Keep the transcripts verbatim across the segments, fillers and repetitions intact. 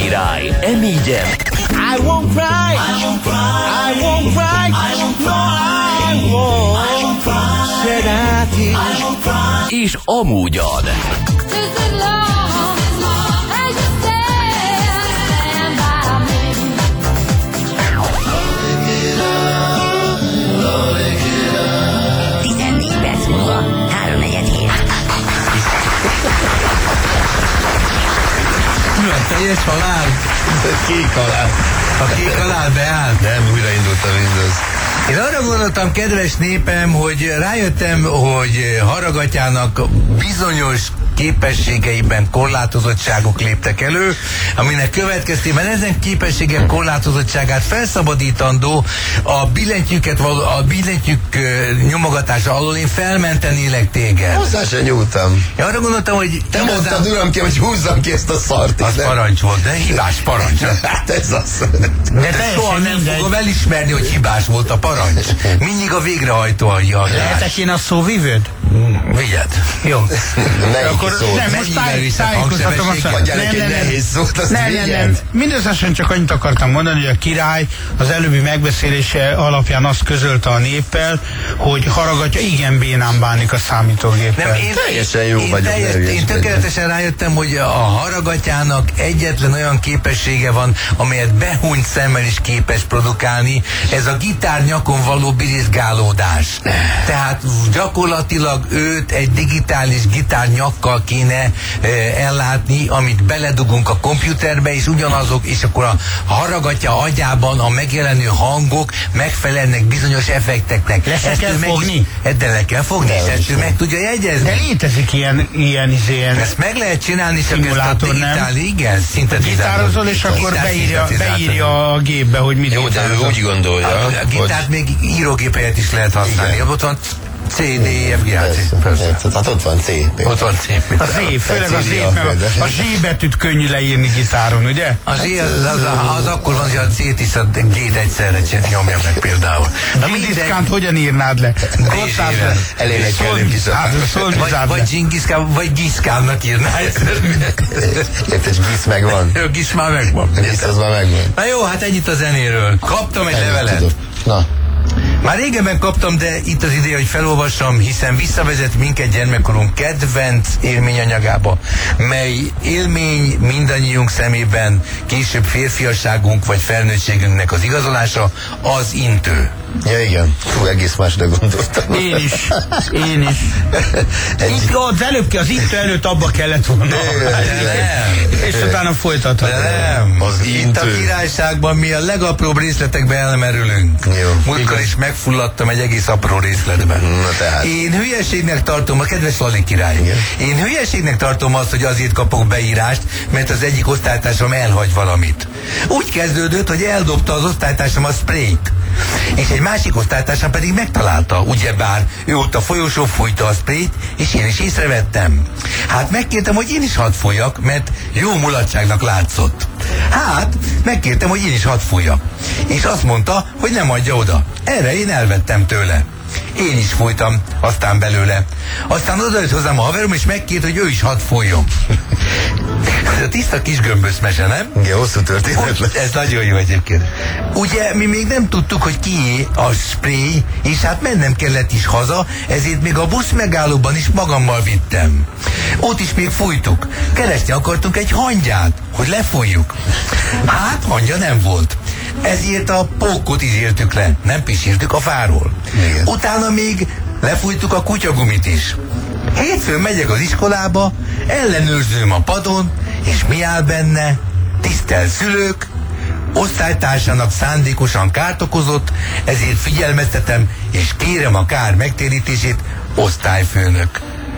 király, Emígyen. I won't cry, I won't cry, I won't cry, I won't cry, I won't cry, said I did. I won't cry. És amúgyan. tizennégy perc múlva, háromnegyed hét. Mi a teljes halál? Kék halál. A kék halál beállt? Nem, újraindult a Windows. Én arra gondoltam, kedves népem, hogy rájöttem, hogy Haragatyának bizonyos képességeiben korlátozottságok léptek elő, aminek következtében ezen képességek korlátozottságát felszabadítandó a billentyűket, a billentyűk nyomogatása alól én felmentenélek téged. Hozzá se nyúltam. Én arra gondoltam, hogy te mondtad, uram, ki, hogy húzzam ki ezt a szart. Az parancs volt, de hibás parancs. Hát ez az. De te soha nem mindegy. Fogom elismerni, hogy hibás volt a parancs. Mindig a végrehajtó a hibás. Lehetek én a szóvivőd? Vigyed. Jó. Akkor nem, most tájékoztatom azt, hogy nem, nem, nehéz szót, azt nem, nem, nem. Mindösszesen csak annyit akartam mondani, hogy a király az előbbi megbeszélése alapján azt közölte a néppel, hogy Haragatya igen bénán bánik a számítógéppel. Nem, én teljesen jó én vagyok. Teljes, én tökéletesen rájöttem, hogy a Haragatyának egyetlen olyan képessége van, amelyet behúnyt szemmel is képes produkálni, ez a gitár nyakon való birizgálódás. Tehát gyakorlatilag őt egy digitális gitár nyakkal kéne e, ellátni, amit beledugunk a komputerbe, és ugyanazok, és akkor a Haragatya agyában a megjelenő hangok megfelelnek bizonyos effekteknek. Lesz ezt kell fogni? De le kell fogni, és ezt ő meg tudja jegyezni. De létezik ilyen, ilyen, ilyen ezt meg lehet csinálni, csak ezt a digitál, igen, gitározol, és akkor beírja, beírja a gépbe, hogy mit jó, de ő úgy gondolja. A, a gitárt még írógép helyett is lehet használni. Igen. Ott van C, D, E, F, G, H, C. Tehát ott van C. Ott van C. A Z, főleg a Z, mert a Z betűt könnyű leírni gitáron, ugye? A Z az, az, az akkor van, hogy a C-t is a G-t egyszerre nyomja meg például. Na Dzsingiszkánt hogyan írnád le? Elének kell Vagy Dzsingiszkán, vagy Giszkánnak írnád. Érted, Gisz megvan. Gisz már megvan. Gisz az már megvan. Na jó, hát ennyit a zenéről. Kaptam egy levelet. Na. Már régebben kaptam, de itt az ideje, hogy felolvassam, hiszen visszavezet minket gyermekkorunk kedvenc élményanyagába, mely élmény mindannyiunk szemében később férfiasságunk vagy felnőttségünknek az igazolása, az intő. Ja, igen. Fú, egész másra gondoltam. Én is. Én is. Itt, az előbb ki, az intő előtt abba kellett volna. Nem. És utána folytathatod. Nem. Az itt a királyságban mi a legapróbb részletekbe elmerülünk. Múltkor is megfulladtam egy egész apró részletben. Én hülyeségnek tartom, a kedves Lali király, igen. Én hülyeségnek tartom azt, hogy azért kapok beírást, mert az egyik osztálytársam elhagy valamit. Úgy kezdődött, hogy eldobta az osztálytársam a sprayt. És egy másik osztálytársam pedig megtalálta, ugyebár ő ott a folyosó fújta a sprayt, és én is észrevettem. Hát megkértem, hogy én is hadd fújjak, mert jó mulatságnak látszott. Hát, megkértem, hogy én is hadd fújjak. És azt mondta, hogy nem adja oda. Erre én elvettem tőle. Én is fújtam, aztán belőle. Aztán odajött hozzám a haverom, és megkért, hogy ő is hadd fújjon. Ez a tiszta kis gömbösz mese, nem? Igen, hosszú történet lesz. Ez nagyon jó egyébként. Ugye mi még nem tudtuk, hogy kié a spray, és hát mennem kellett is haza, ezért még a busz megállóban is magammal vittem. Ott is még fújtuk. Keresni akartunk egy hangyát, hogy lefújjuk. Hát hangya nem volt. Ezért a pókot is értük le, nem pisírtük a fáról. Igen. Utána még lefújtuk a kutyagumit is. Hétfőn megyek az iskolába, ellenőrzőm a padon, és mi áll benne? Tisztelt szülők, osztálytársának szándékosan kárt okozott, ezért figyelmeztetem, és kérem a kár megtérítését, osztályfőnök.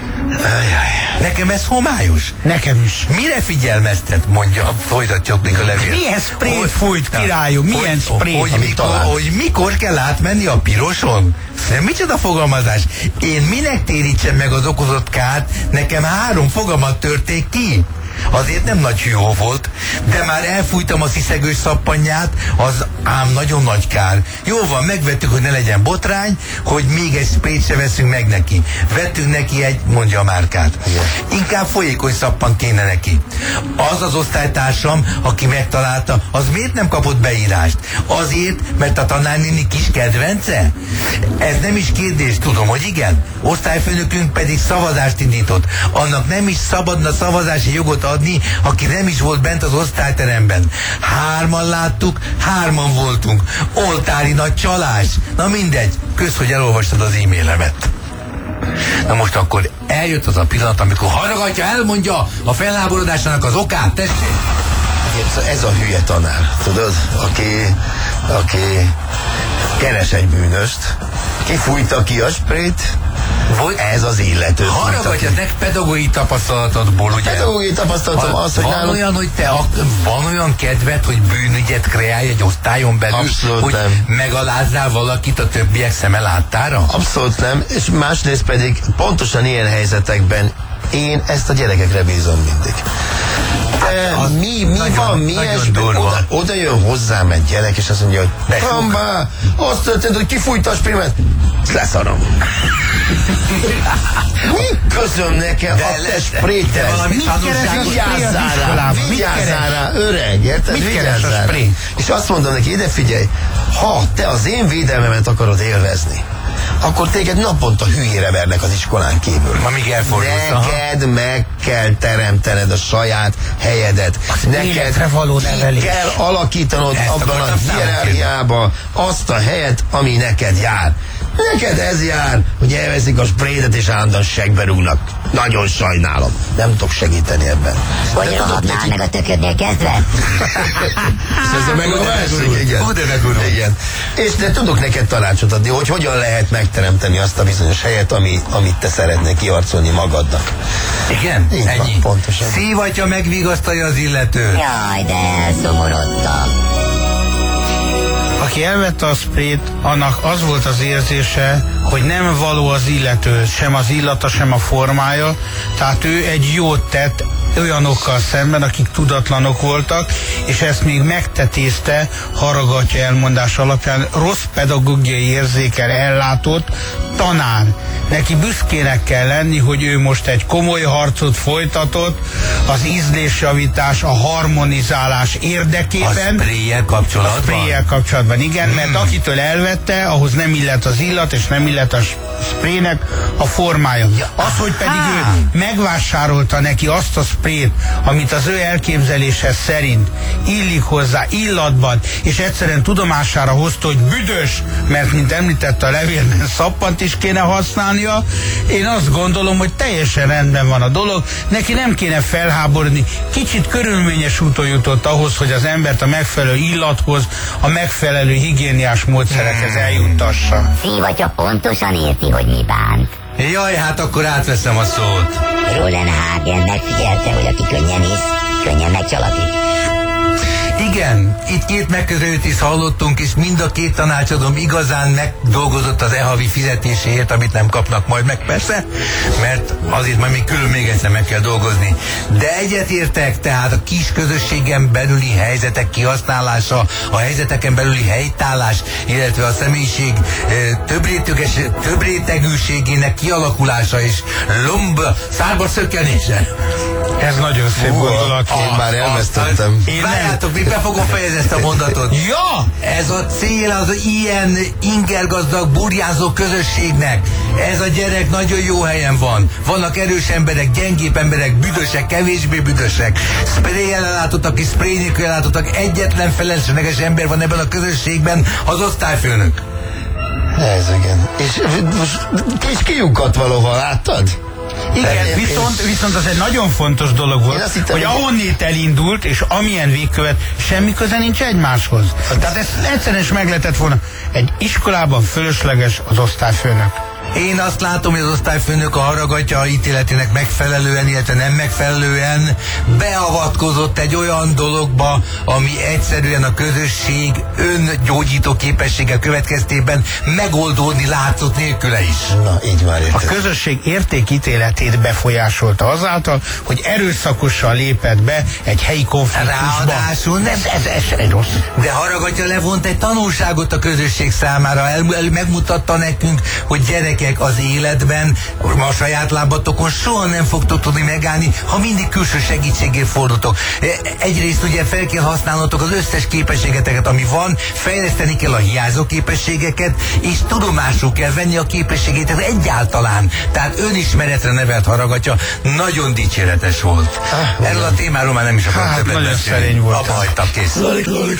Ajaj. Nekem ez homályos. Nekem is. Mire figyelmeztet, mondja, folytatjuk még a levél. Milyen sprayt fújt, királyom? Milyen sprayt? Hogy, mikor, hogy mikor kell átmenni a piroson? Nem, micsoda fogalmazás? Én minek térítsem meg az okozott kárt? Nekem három fogamat törték ki. Azért nem nagy hűhó volt, de már elfújtam a sziszegős szappanját, az ám nagyon nagy kár. Jó van, megvettük, hogy ne legyen botrány, hogy még egy sprayt se veszünk meg neki. Vettünk neki egy, mondja a márkát. Igen. Inkább folyékony szappan kéne neki. Az az osztálytársam, aki megtalálta, az miért nem kapott beírást? Azért, mert a tanárnéni kis kedvence? Ez nem is kérdés, tudom, hogy igen. Osztályfőnökünk pedig szavazást indított. Annak nem is szabadna szavazási jogot adni, aki nem is volt bent az osztályteremben. Hárman láttuk, hárman voltunk. Oltári nagy csalás. Na mindegy, kösz, hogy elolvastad az e-mailemet. Na most akkor eljött az a pillanat, amikor Haragatya elmondja a felháborodásának az okát, tessék! Ez a hülye tanár, tudod, aki, aki keres egy bűnöst, kifújta ki a sprayt, ez az illető. Haragatja, nek pedagógiai tapasztalatodból, ugye? Pedagógiai tapasztalatom ha, az, hogy van nálunk... olyan, hogy te a, van olyan kedved, hogy bűnügyet kreálj egy osztályon belül, abszolút hogy nem. Megalázzál valakit a többiek szeme láttára? Abszolút nem, és másrészt pedig pontosan ilyen helyzetekben én ezt a gyerekekre bízom mindig. De az mi, mi nagyon, van, mi oda, oda jön hozzám egy gyerek, és azt mondja, hogy Kambá, azt történt, hogy kifújta a spirimet, leszarom. Mi közöm nekem a te sprétel? Vigyázzál rá, vigyázzál rá, öreg, érted? Vigyázzál rá. És azt mondom neki, ide figyelj, ha te az én védelmemet akarod élvezni, akkor téged naponta hülyére vernek az iskolán kívül. Amíg elfordulsz. Neked meg kell teremtened a saját helyedet. Az neked való nevelés. Kell alakítanod ezt abban a hierarchiában azt a helyet, ami neked jár. Neked ez jár, hogy elveszik a sprédet és állandóan segbe rúgnak. Nagyon sajnálom. Nem tudok segíteni ebben. Hogy rohadnál meg a töködnél kezdve? Ez meg a másik, igen. igen. És de tudok neked tanácsot adni, hogy hogyan lehet megteremteni azt a bizonyos helyet, ami, amit te szeretnél kiarcolni magadnak. Igen? Így ennyi? Van, pontosan. Szívatja megvigasztalja az illetőt. Jaj, de elszomorodtam. Aki elvette a sprayt, annak az volt az érzése, hogy nem való az illető, sem az illata, sem a formája, tehát ő egy jót tett olyanokkal szemben, akik tudatlanok voltak, és ezt még megtetézte Haragatya elmondás alapján rossz pedagógiai érzékkel ellátott tanár. Neki büszkének kell lenni, hogy ő most egy komoly harcot folytatott az ízlésjavítás, a harmonizálás érdekében. A spray-jel kapcsolatban? A spray-jel kapcsolatban, igen, hmm. mert akitől elvette, ahhoz nem illet az illat, és nem illet a spraynek a formája. Ja. Az, hogy pedig Aha. ő megvásárolta neki azt a sprayt, amit az ő elképzelése szerint illik hozzá illatban, és egyszerűen tudomására hozta, hogy büdös, mert mint említette a levélben, szappant is kéne használnia. Én azt gondolom, hogy teljesen rendben van a dolog, neki nem kéne felháborodni, kicsit körülményes úton jutott ahhoz, hogy az embert a megfelelő illathoz, a megfelelő higiéniás módszerekhez eljuttassa. Szívatya pontosan érti, hogy mi bánt. Jaj, hát akkor átveszem a szót. Rollenhagen megfigyelte, hogy aki könnyen hisz, könnyen megcsalakít. Igen, itt két megközelítést hallottunk, és mind a két tanácsadóm igazán megdolgozott az e-havi fizetéséért, amit nem kapnak majd meg, persze, mert azért majd még külön még egyszer meg kell dolgozni. De egyetértek, tehát a kis közösségen belüli helyzetek kihasználása, a helyzeteken belüli helytállás, illetve a személyiség e, több rétegűségének kialakulása és lomb szárba szökkenése. Ez nagyon szép gondolat. Én már elvesztettem. Várjátok, még be fogom fejezni ezt a mondatot. Ja! Ez a cél az ilyen ingergazdag, burjánzó közösségnek. Ez a gyerek nagyon jó helyen van. Vannak erős emberek, gyengébb emberek, büdösek, kevésbé büdösek. Spray-jel ellátottak és spray nélkül ellátottak. Egyetlen felesleges ember van ebben a közösségben, az osztályfőnök. Ez igen. És most és kiukat valahol, láttad? Igen, viszont, viszont az egy nagyon fontos dolog volt, hittem, hogy ahonnét elindult, és amilyen végkövet, semmi köze nincs egymáshoz. Tehát ezt egyszerűen is meg lehetett volna. Egy iskolában fölösleges az osztályfőnök. Én azt látom, hogy az osztályfőnök a Haragatya ítéletének megfelelően, illetve nem megfelelően beavatkozott egy olyan dologba, ami egyszerűen a közösség öngyógyító képessége következtében megoldódni látszott nélküle is. Na, így már érted. A közösség értékítéletét befolyásolta azáltal, hogy erőszakosan lépett be egy helyi konfliktusba. Ráadásul nem, ez, ez, ez rossz. De Haragatya levont egy tanulságot a közösség számára, el, el, megmutatta nekünk, hogy gyerekek, az életben, a saját lábatokon soha nem fogtok tudni megállni, ha mindig külső segítségért fordultok. Egyrészt ugye fel kell használnotok az összes képességeteket, ami van, fejleszteni kell a hiányzó képességeket, és tudomásul kell venni a képességeket egyáltalán. Tehát önismeretre nevelt Haragatya nagyon dicséretes volt. Ah, erről a témáról már nem is akarok hát, többet nagyon beszélni. szerény volt. Abba hagytam, kész. Lalik, lalik,